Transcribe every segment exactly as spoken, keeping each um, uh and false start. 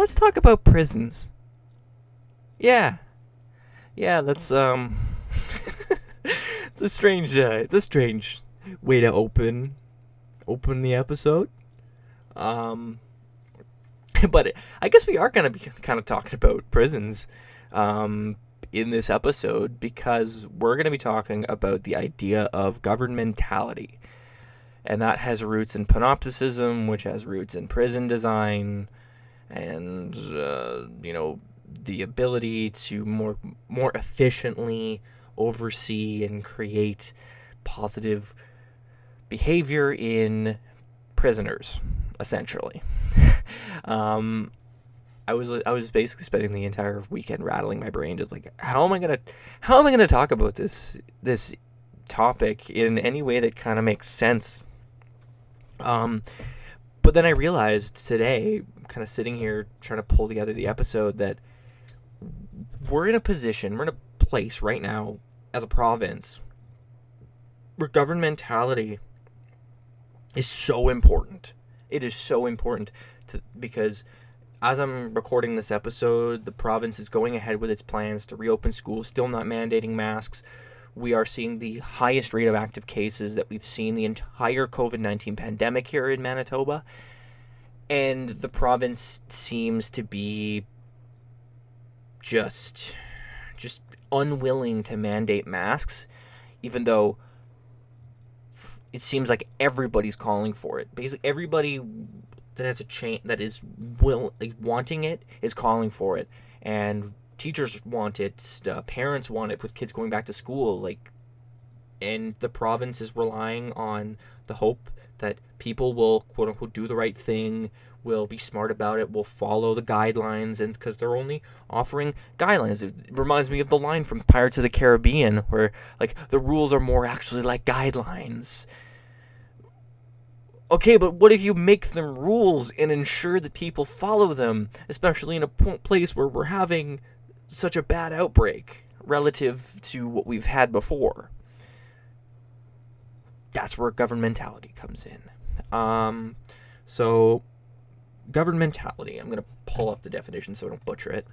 let's talk about prisons. Yeah. Yeah, that's, um... it's a strange, uh, it's a strange way to open, open the episode. Um... But I guess we are going to be kind of talking about prisons um, in this episode, because we're going to be talking about the idea of governmentality. And that has roots in panopticism, which has roots in prison design, and, uh, you know, the ability to more more efficiently oversee and create positive behavior in prisoners, essentially. um, I was I was basically spending the entire weekend rattling my brain, just like, how am I gonna how am I gonna talk about this this topic in any way that kind of makes sense. Um, but then I realized today, kind of sitting here trying to pull together the episode, that we're in a position, we're in a place right now as a province where governmentality is so important. It is so important to, because as I'm recording this episode, the province is going ahead with its plans to reopen schools, still not mandating masks. We are seeing the highest rate of active cases that we've seen the entire covid nineteen pandemic here in Manitoba. And the province seems to be just, just unwilling to mandate masks, even though it seems like everybody's calling for it. Basically, everybody that has a chain that is will like, wanting it is calling for it, and teachers want it, uh, parents want it with kids going back to school. Like, and the province is relying on the hope that people will, quote unquote, do the right thing, will be smart about it, will follow the guidelines, and because they're only offering guidelines. It reminds me of the line from Pirates of the Caribbean, where like the rules are more actually like guidelines. Okay, but what if you make them rules and ensure that people follow them, especially in a place where we're having such a bad outbreak relative to what we've had before? That's where governmentality comes in. Um, so, governmentality. I'm going to pull up the definition so I don't butcher it.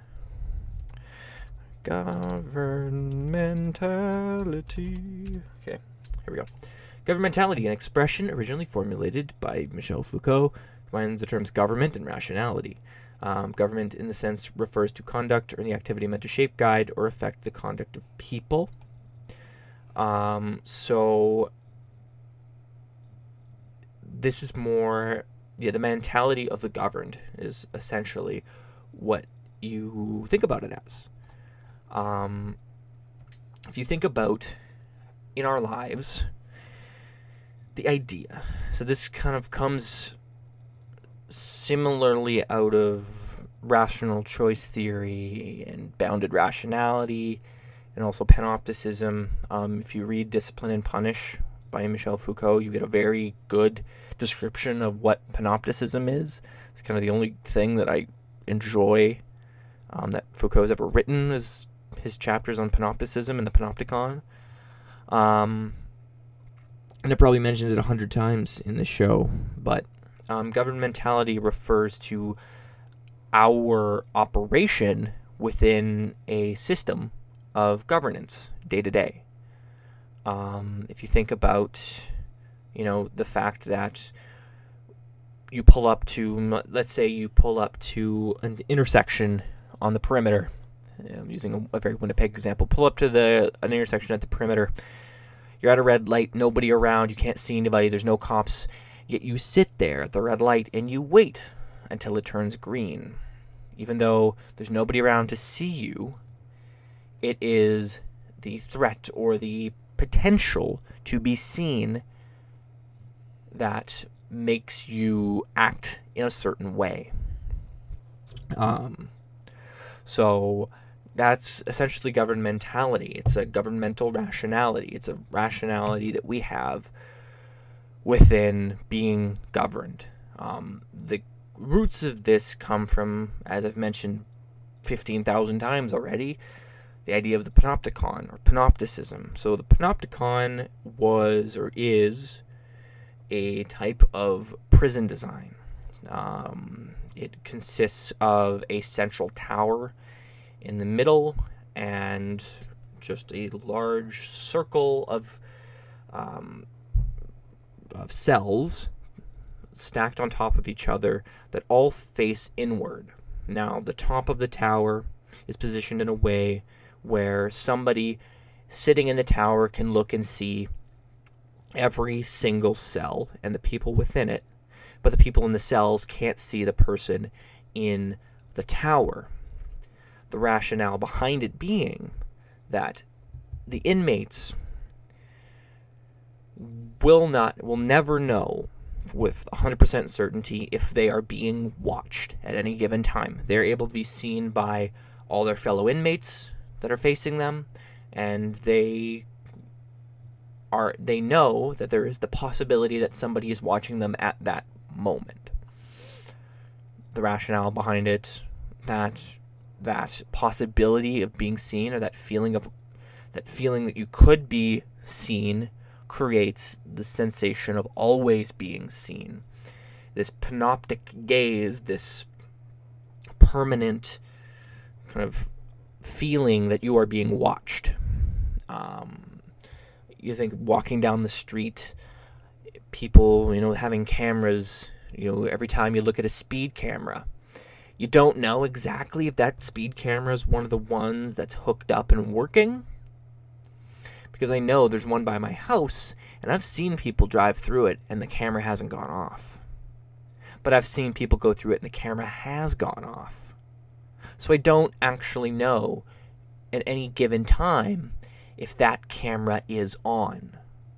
Governmentality. Okay, here we go. Governmentality, an expression originally formulated by Michel Foucault, combines the terms government and rationality. Um, government, in the sense, refers to conduct or the activity meant to shape, guide, or affect the conduct of people. Um, so, this is more, yeah, the mentality of the governed is essentially what you think about it as. Um, if you think about in our lives, the idea, so this kind of comes similarly out of rational choice theory and bounded rationality, and also panopticism. Um, if you read Discipline and Punish by Michel Foucault, you get a very good description of what panopticism is. It's kind of the only thing that I enjoy um, that Foucault's ever written, is his chapters on panopticism and the panopticon. Um, and I probably mentioned it a hundred times in the show, but um, governmentality refers to our operation within a system of governance day to day. Um, if you think about, you know, the fact that you pull up to, let's say you pull up to an intersection on the perimeter. I'm using a, a very Winnipeg example. Pull up to the an intersection at the perimeter. You're at a red light, nobody around, you can't see anybody, there's no cops. Yet you sit there at the red light and you wait until it turns green. Even though there's nobody around to see you, it is the threat or the potential to be seen that makes you act in a certain way. Um, so that's essentially governmentality. It's a governmental rationality. It's a rationality that we have within being governed. Um, the roots of this come from, as I've mentioned fifteen thousand times already, the idea of the panopticon or panopticism. So the panopticon was or is a type of prison design. Um, It consists of a central tower in the middle and just a large circle of um, of cells stacked on top of each other that all face inward. Now, the top of the tower is positioned in a way where somebody sitting in the tower can look and see every single cell and the people within it, but the people in the cells can't see the person in the tower. The rationale behind it being that the inmates will not, will never know with one hundred percent certainty if they are being watched at any given time. They're able to be seen by all their fellow inmates that are facing them, and they are they know that there is the possibility that somebody is watching them at that moment. The rationale behind it, that that possibility of being seen, or that feeling of that feeling that you could be seen, creates the sensation of always being seen. This panoptic gaze, this permanent kind of feeling that you are being watched. Um, you think walking down the street, people, you know, having cameras, you know, every time you look at a speed camera, you don't know exactly if that speed camera is one of the ones that's hooked up and working. Because I know there's one by my house, and I've seen people drive through it, and the camera hasn't gone off. But I've seen people go through it, and the camera has gone off. So I don't actually know at any given time if that camera is on.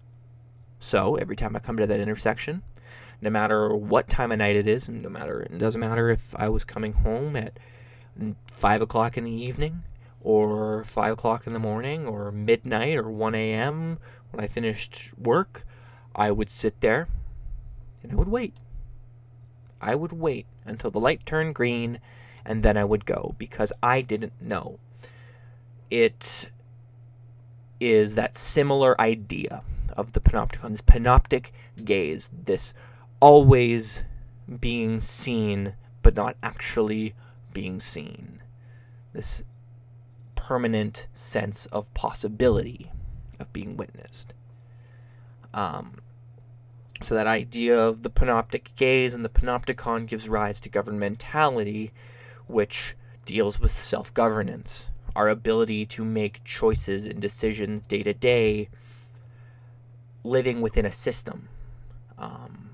So every time I come to that intersection, no matter what time of night it is, and no matter it doesn't matter if I was coming home at five o'clock in the evening, or five o'clock in the morning, or midnight, or one a.m. when I finished work, I would sit there and I would wait. I would wait until the light turned green, and then I would go, because I didn't know. It is that similar idea of the panopticon, this panoptic gaze, this always being seen but not actually being seen. This permanent sense of possibility of being witnessed. Um, so that idea of the panoptic gaze and the panopticon gives rise to governmentality, which deals with self-governance, our ability to make choices and decisions day to day, living within a system. Um,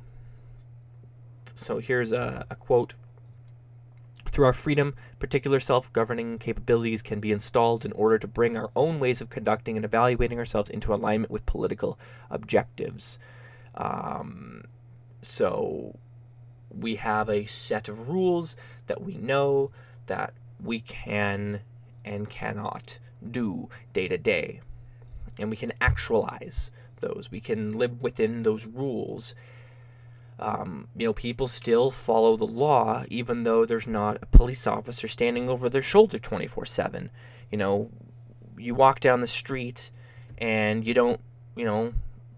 so here's a, a quote. Through our freedom, particular self-governing capabilities can be installed in order to bring our own ways of conducting and evaluating ourselves into alignment with political objectives. Um, so we have a set of rules that we know that we can and cannot do day to day. And we can actualize those. We can live within those rules. Um, you know, people still follow the law, even though there's not a police officer standing over their shoulder twenty-four seven. You know, you walk down the street and you don't, you know,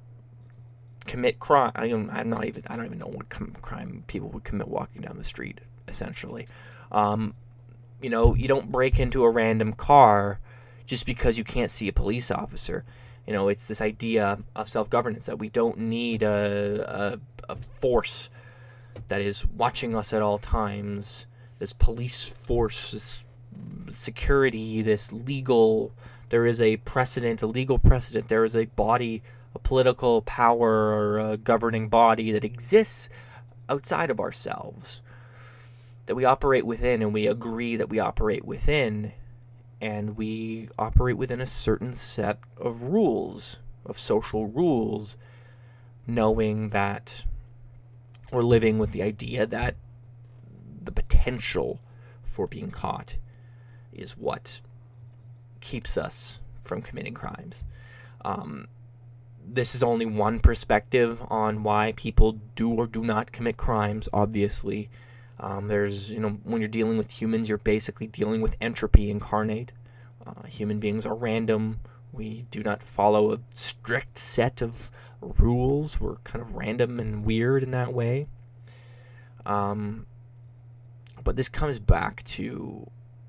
commit crime. I don't, I'm not even, I don't even know what com- crime people would commit walking down the street, essentially. Um, you know, you don't break into a random car just because you can't see a police officer. You know, it's this idea of self-governance, that we don't need a, a, a force that is watching us at all times, this police force, this security, this legal, there is a precedent, a legal precedent, there is a body, a political power or a governing body that exists outside of ourselves, that we operate within, and we agree that we operate within. And we operate within a certain set of rules, of social rules, knowing that we're living with the idea that the potential for being caught is what keeps us from committing crimes. Um, this is only one perspective on why people do or do not commit crimes, obviously. Um, there's, you know, when you're dealing with humans, you're basically dealing with entropy incarnate. Uh, human beings are random. We do not follow a strict set of rules. We're kind of random and weird in that way. Um, But this comes back to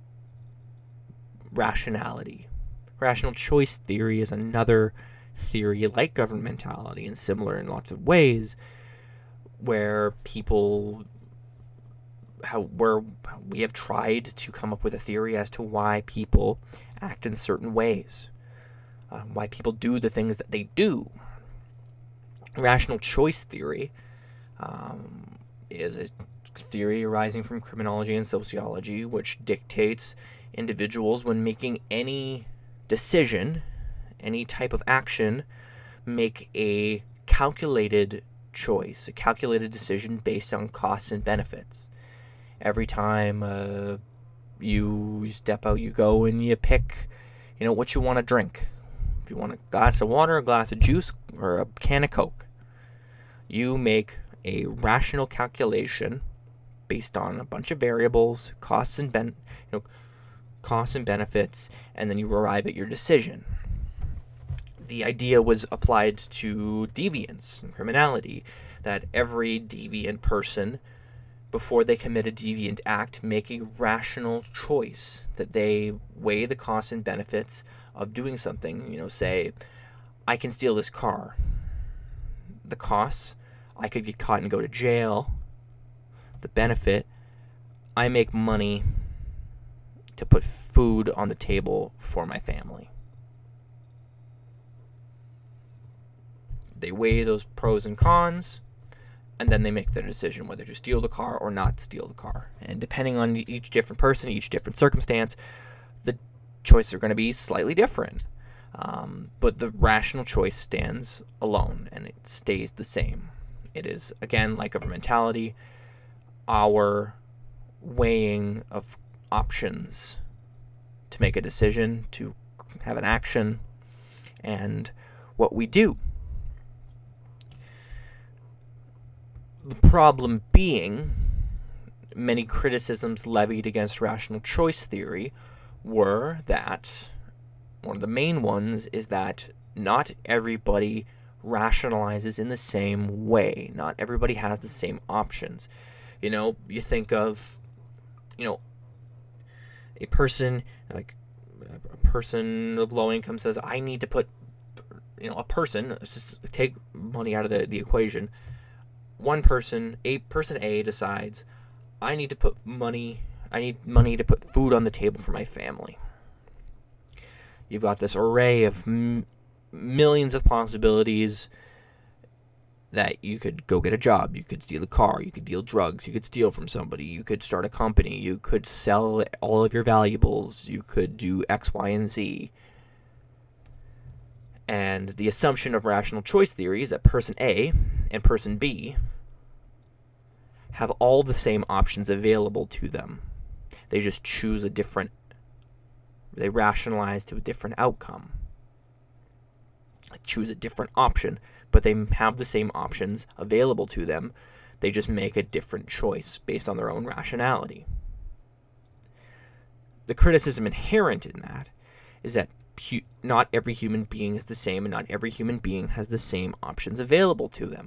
rationality. Rational choice theory is another theory like governmentality and similar in lots of ways, where people how where we have tried to come up with a theory as to why people act in certain ways, uh, why people do the things that they do. Rational choice theory um, is a theory arising from criminology and sociology, which dictates individuals, when making any decision, any type of action, make a calculated choice, a calculated decision based on costs and benefits. Every time uh, you step out, you go and you pick, you know, what you want to drink. If you want a glass of water, a glass of juice, or a can of Coke, you make a rational calculation based on a bunch of variables, costs and ben, you know, costs and benefits, and then you arrive at your decision. The idea was applied to deviance and criminality, that every deviant person, before they commit a deviant act, make a rational choice, that they weigh the costs and benefits of doing something. You know, say, I can steal this car. The costs, I could get caught and go to jail. The benefit, I make money to put food on the table for my family. They weigh those pros and cons, and then they make their decision whether to steal the car or not steal the car. And depending on each different person, each different circumstance, the choices are going to be slightly different. Um, but the rational choice stands alone, and it stays the same. It is, again, like governmentality, our weighing of options to make a decision, to have an action, and what we do. The problem being, many criticisms levied against rational choice theory were that, one of the main ones is that not everybody rationalizes in the same way. Not everybody has the same options. You know, you think of, you know, a person, like a person of low income says, I need to put, you know, a person, let's just take money out of the, the equation. One person, a person A decides, I need to put money, I need money to put food on the table for my family. You've got this array of m- millions of possibilities that you could go get a job, you could steal a car, you could deal drugs, you could steal from somebody, you could start a company, you could sell all of your valuables, you could do X, Y, and Z. And the assumption of rational choice theory is that person A and person B have all the same options available to them. They just choose a different, they rationalize to a different outcome. Choose a different option, but they have the same options available to them. They just make a different choice based on their own rationality. The criticism inherent in that is that hu- not every human being is the same, and not every human being has the same options available to them.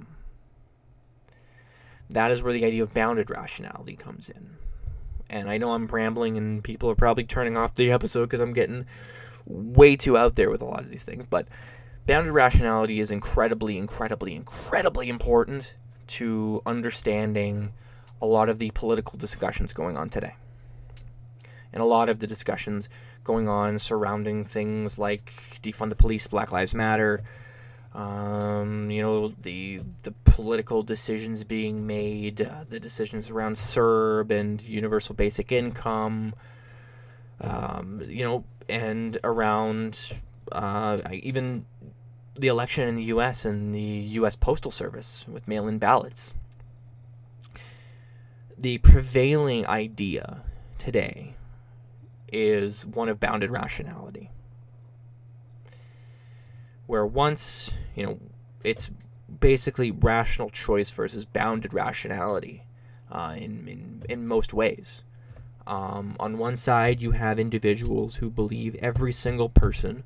That is where the idea of bounded rationality comes in. And I know I'm rambling, and people are probably turning off the episode because I'm getting way too out there with a lot of these things, but bounded rationality is incredibly, incredibly, incredibly important to understanding a lot of the political discussions going on today. And a lot of the discussions going on surrounding things like defund the police, Black Lives Matter, um, you know, the the political decisions being made, uh, the decisions around C E R B and universal basic income, um, you know, and around uh, even the election in the U S and the U S Postal Service with mail-in ballots. The prevailing idea today is one of bounded rationality, where once, you know, it's basically rational choice versus bounded rationality uh, in, in, in most ways. Um, on one side, you have individuals who believe every single person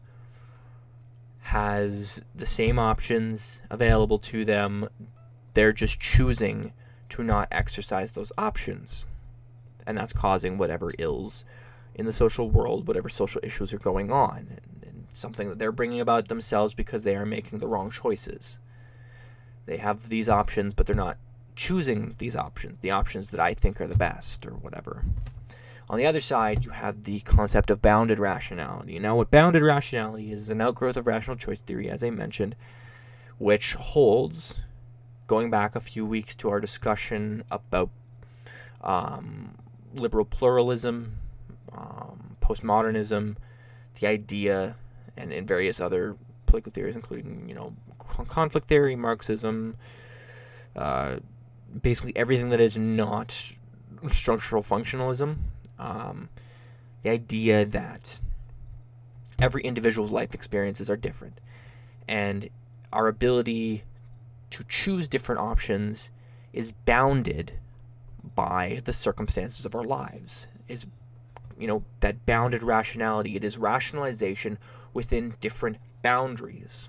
has the same options available to them. They're just choosing to not exercise those options. and that's causing whatever ills in the social world, whatever social issues are going on, and, and something that they're bringing about themselves because they are making the wrong choices. They have these options, but they're not choosing these options, the options that I think are the best, or whatever. On the other side, you have the concept of bounded rationality. Now, what bounded rationality is, is an outgrowth of rational choice theory, as I mentioned, which holds, going back a few weeks to our discussion about um, liberal pluralism, um, postmodernism, the idea, and in various other political theories, including, you know, conflict theory, Marxism, uh, basically everything that is not structural functionalism. Um, the idea that every individual's life experiences are different, and our ability to choose different options is bounded by the circumstances of our lives. Is, you know, that bounded rationality. It is rationalization within different boundaries.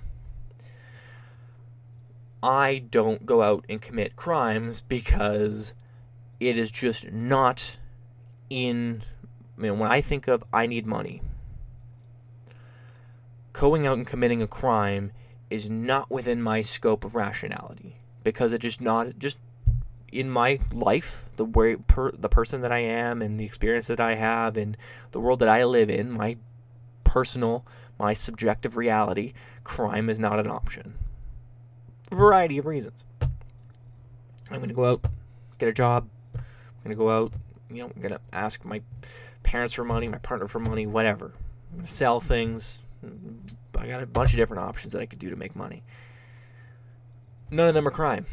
I don't go out and commit crimes because it is just not in, I mean, when I think of I need money, going out and committing a crime is not within my scope of rationality, because it just not just in my life, the way per, the person that I am and the experience that I have and the world that I live in, my personal, my subjective reality, crime is not an option. For a variety of reasons. I'm going to go out, get a job. I'm going to go out, you know, I'm going to ask my parents for money, my partner for money, whatever. I'm going to sell things. I got a bunch of different options that I could do to make money. None of them are crime.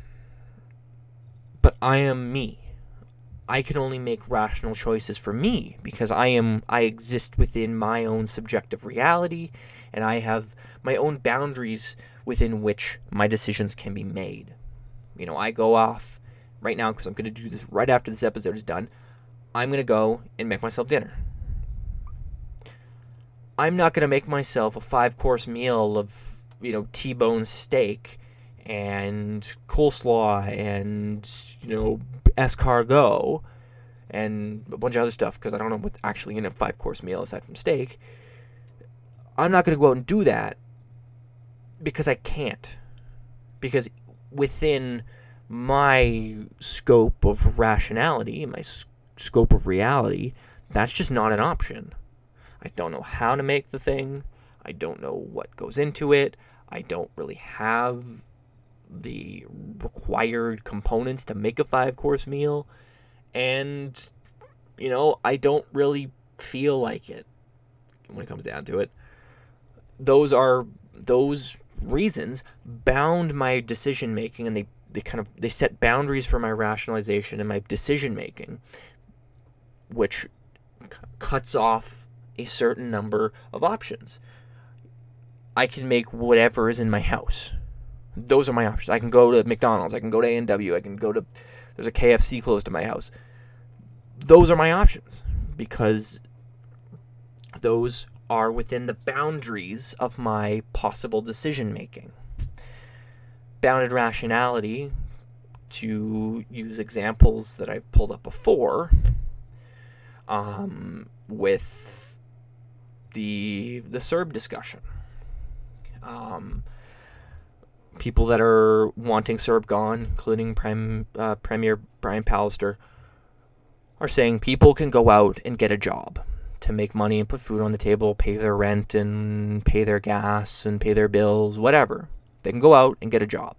But I am me. I can only make rational choices for me because I am I exist within my own subjective reality, and I have my own boundaries within which my decisions can be made. You know, I go off right now because I'm going to do this right after this episode is done. I'm going to go and make myself dinner. I'm not going to make myself a five-course meal of, you know, T-bone steak and coleslaw and, you know, escargot and a bunch of other stuff, because I don't know what's actually in a five-course meal aside from steak. I'm not going to go out and do that because I can't. Because within my scope of rationality, my s- scope of reality, that's just not an option. I don't know how to make the thing. I don't know what goes into it. I don't really have the required components to make a five-course meal. And, you know, I don't really feel like it when it comes down to it. Those are, those reasons bound my decision-making, and they, they kind of, they set boundaries for my rationalization and my decision-making, which c- cuts off a certain number of options. I can make whatever is in my house. Those are my options. I can go to McDonald's. I can go to A and W. I can go to... There's a K F C close to my house. Those are my options because those are within the boundaries of my possible decision-making. Bounded rationality, to use examples that I've pulled up before, um, with the the CERB discussion. Um... People that are wanting CERB gone, including Prime, uh, Premier Brian Pallister, are saying people can go out and get a job to make money and put food on the table, pay their rent and pay their gas and pay their bills, whatever. They can go out and get a job.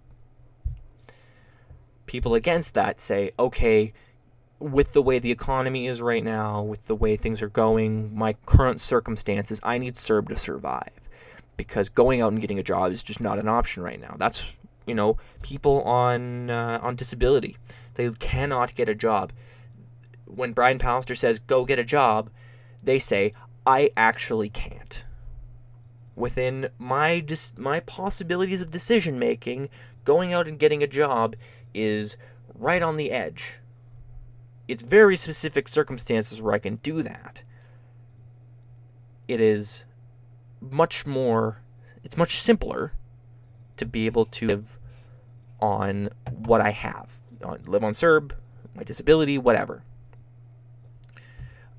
People against that say, okay, with the way the economy is right now, with the way things are going, my current circumstances, I need CERB to survive. Because going out and getting a job is just not an option right now. That's, you know, people on uh, on disability. They cannot get a job. When Brian Pallister says, go get a job, they say, I actually can't. Within my dis- my possibilities of decision-making, going out and getting a job is right on the edge. It's very specific circumstances where I can do that. It is... much more, it's much simpler to be able to live on what I have, live on CERB, my disability, whatever.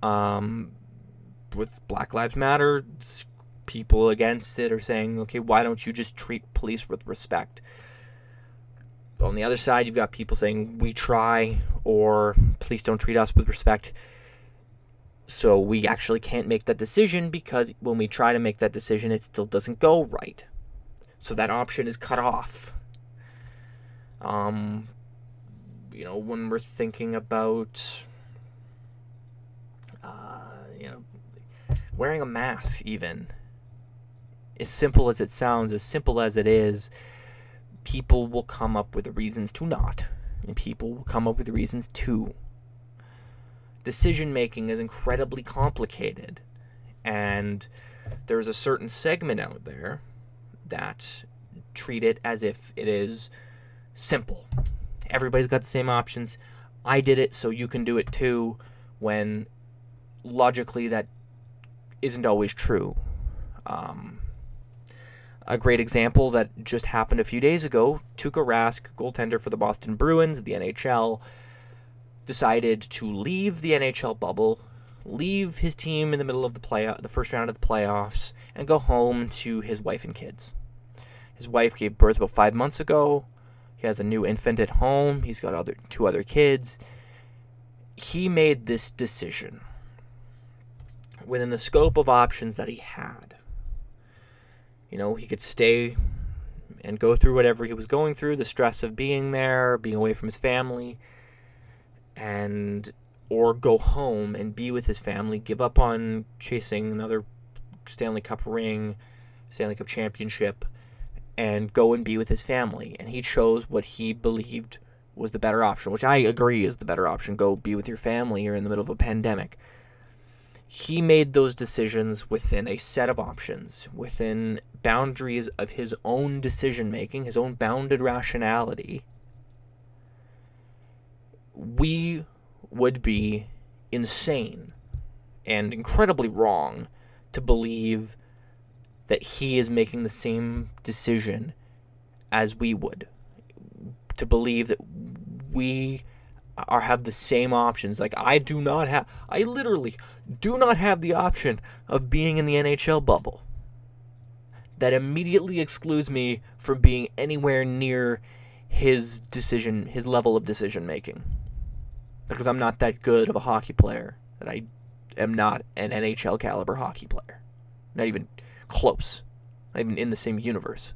Um, with Black Lives Matter, people against it are saying, okay, why don't you just treat police with respect? On the other side, you've got people saying, we try, or police don't treat us with respect. So we actually can't make that decision because when we try to make that decision, it still doesn't go right. So that option is cut off. Um, you know, when we're thinking about, uh, you know, wearing a mask even, as simple as it sounds, as simple as it is, people will come up with reasons to not, and people will come up with reasons to. Decision making is incredibly complicated, and there's a certain segment out there that treat it as if it is simple. Everybody's got the same options. I did it, so you can do it too, when logically that isn't always true. Um, a great example that just happened a few days ago, Tuukka Rask, goaltender for the Boston Bruins, the N H L, decided to leave the N H L bubble, leave his team in the middle of the play, the first round of the playoffs, and go home to his wife and kids. His wife gave birth about five months ago. He has a new infant at home. He's got other two other kids. He made this decision within the scope of options that he had. You know, he could stay and go through whatever he was going through, the stress of being there, being away from his family, and or go home and be with his family, give up on chasing another Stanley Cup ring, Stanley Cup championship, and go and be with his family. And he chose what he believed was the better option, which I agree is the better option. Go be with your family. You're in the middle of a pandemic. He made those decisions within a set of options, within boundaries of his own decision-making, his own bounded rationality. We would be insane and incredibly wrong to believe that he is making the same decision as we would. To believe that we are have the same options. Like, I do not have, I literally do not have the option of being in the N H L bubble. That immediately excludes me from being anywhere near his decision, his level of decision making. Because I'm not that good of a hockey player. That I am not an N H L caliber hockey player. Not even close. Not even in the same universe.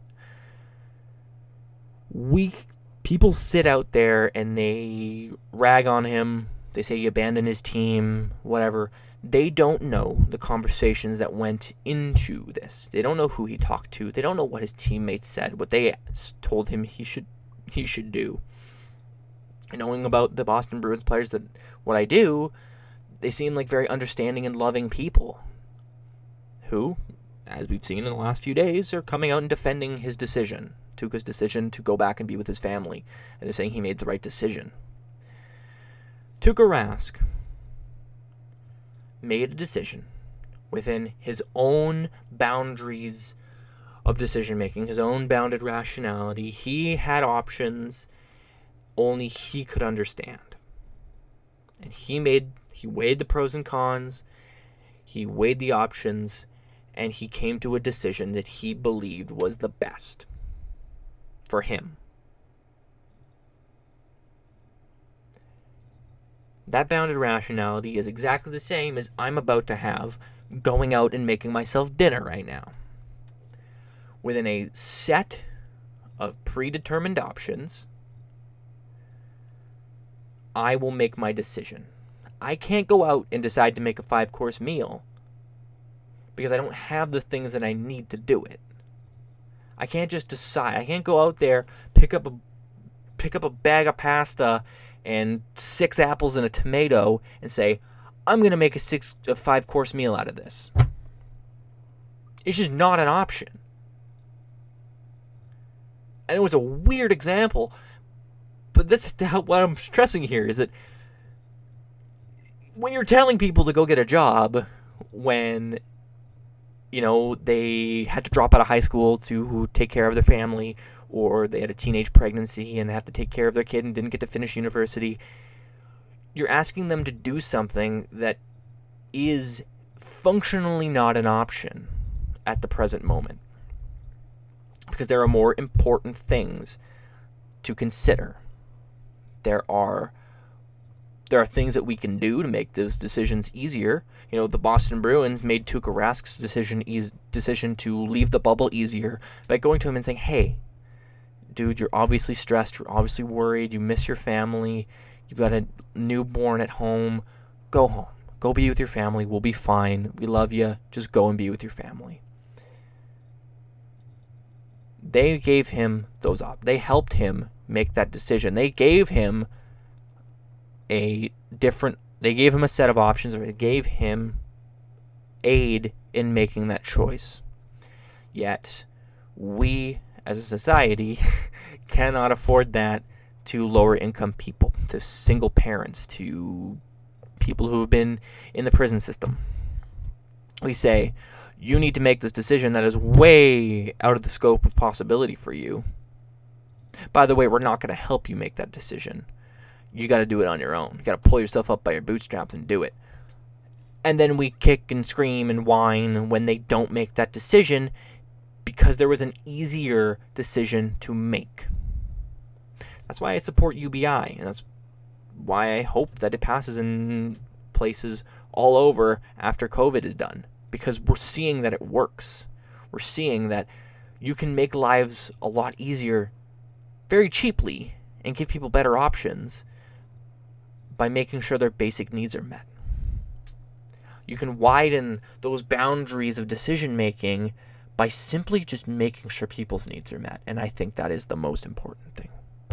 We people sit out there and they rag on him. They say he abandoned his team, whatever. They don't know the conversations that went into this. They don't know who he talked to. They don't know what his teammates said, what they told him he should he should do. And knowing about the Boston Bruins players, that what I do, they seem like very understanding and loving people who, as we've seen in the last few days, are coming out and defending his decision, Tuukka's decision to go back and be with his family, and they're saying he made the right decision. Tuukka Rask made a decision within his own boundaries of decision-making, his own bounded rationality. He had options only he could understand. And he made, he weighed the pros and cons, he weighed the options, and he came to a decision that he believed was the best for him. That bounded rationality is exactly the same as I'm about to have going out and making myself dinner right now. Within a set of predetermined options, I will make my decision. I can't go out and decide to make a five-course meal because I don't have the things that I need to do it. I can't just decide. I can't go out there, pick up a pick up a bag of pasta and six apples and a tomato and say, I'm going to make a six a five-course meal out of this. It's just not an option. I know it's a weird example, but that's what I'm stressing here, is that when you're telling people to go get a job when, you know, they had to drop out of high school to take care of their family, or they had a teenage pregnancy and they have to take care of their kid and didn't get to finish university, you're asking them to do something that is functionally not an option at the present moment, because there are more important things to consider. There are there are things that we can do to make those decisions easier. You know, the Boston Bruins made Tuukka Rask's decision eas- decision to leave the bubble easier by going to him and saying, "Hey, dude, you're obviously stressed. You're obviously worried. You miss your family. You've got a newborn at home. Go home. Go be with your family. We'll be fine. We love you. Just go and be with your family." They gave him those op- They helped him make that decision. They gave him a different. They gave him a set of options, or they gave him aid in making that choice. Yet, we as a society cannot afford that to lower income people, to single parents, to people who have been in the prison system. We say, you need to make this decision that is way out of the scope of possibility for you. By the way, we're not going to help you make that decision. You got to do it on your own. You got to pull yourself up by your bootstraps and do it. And then we kick and scream and whine when they don't make that decision, because there was an easier decision to make. That's why I support U B I, and that's why I hope that it passes in places all over after COVID is done, because we're seeing that it works. We're seeing that you can make lives a lot easier very cheaply and give people better options by making sure their basic needs are met. You can widen those boundaries of decision making by simply just making sure people's needs are met, and I think that is the most important thing.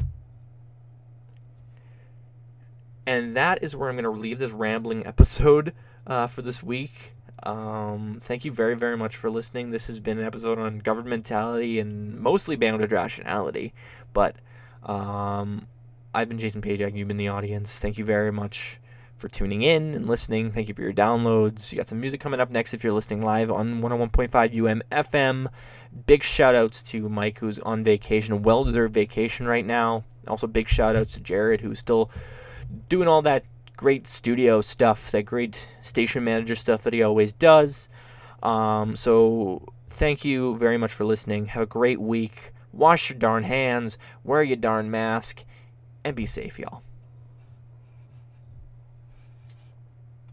And that is where I'm going to leave this rambling episode uh, for this week. Um, thank you very, very much for listening. This has been an episode on governmentality and mostly bounded rationality. But um, I've been Jason Pajak. You've been the audience. Thank you very much for tuning in and listening. Thank you for your downloads. You got some music coming up next if you're listening live on one oh one point five U M F M. Big shout-outs to Mike, who's on vacation, a well-deserved vacation right now. Also, big shout-outs to Jared, who's still doing all that great studio stuff, that great station manager stuff that he always does. Um, so thank you very much for listening. Have a great week. Wash your darn hands, wear your darn mask, and be safe, y'all.